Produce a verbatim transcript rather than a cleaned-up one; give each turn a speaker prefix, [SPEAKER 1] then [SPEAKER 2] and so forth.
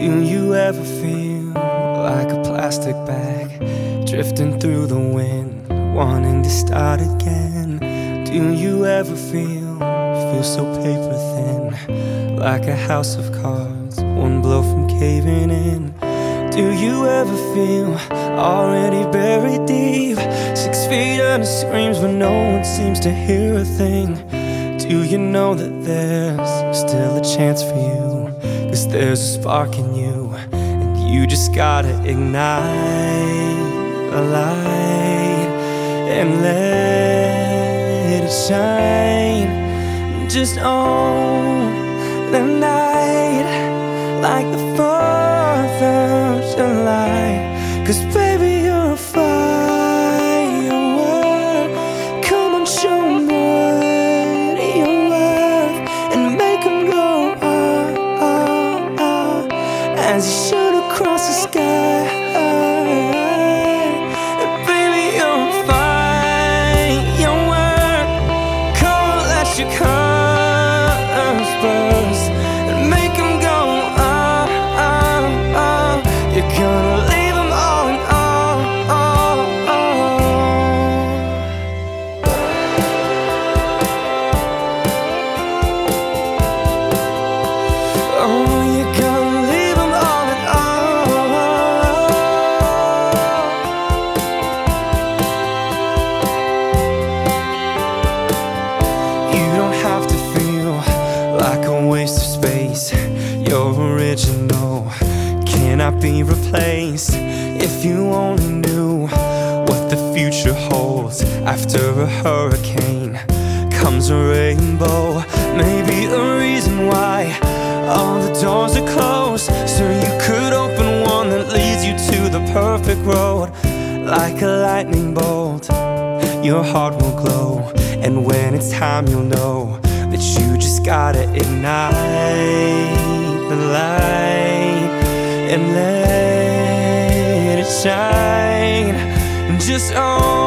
[SPEAKER 1] Do you ever feel like a plastic bag drifting through the wind, wanting to start again? Do you ever feel, feel so paper thin, like a house of cards, one blow from caving in? Do you ever feel already buried deep, six feet under screams where no one seems to hear a thing? Do you know that there's still a chance for you? 'Cause there's a spark in you, and you just gotta ignite a light and let it shine. Just own the night like the fourth of July. 'Cause baby, you're a firework. Come on, show 'em what you're worth, and make 'em go ah, ah, ah, as you shoot across the sky. And baby, you're a firework. Come on, let your colors burst, and make 'em go ah, ah, ah. You're gonna leave 'em all in all, all, all. Oh, you're gonna leave 'em all in all. You don't have to feel like a waste of space. You're original, cannot be replaced. If you only knew what the future holds, after a hurricane comes a rainbow. Maybe a reason why all the doors are closed, so you could open one that leads you to the perfect road. Like a lightning bolt, your heart will glow, and when it's time you'll know that you just gotta ignite the light and let it shine. Just own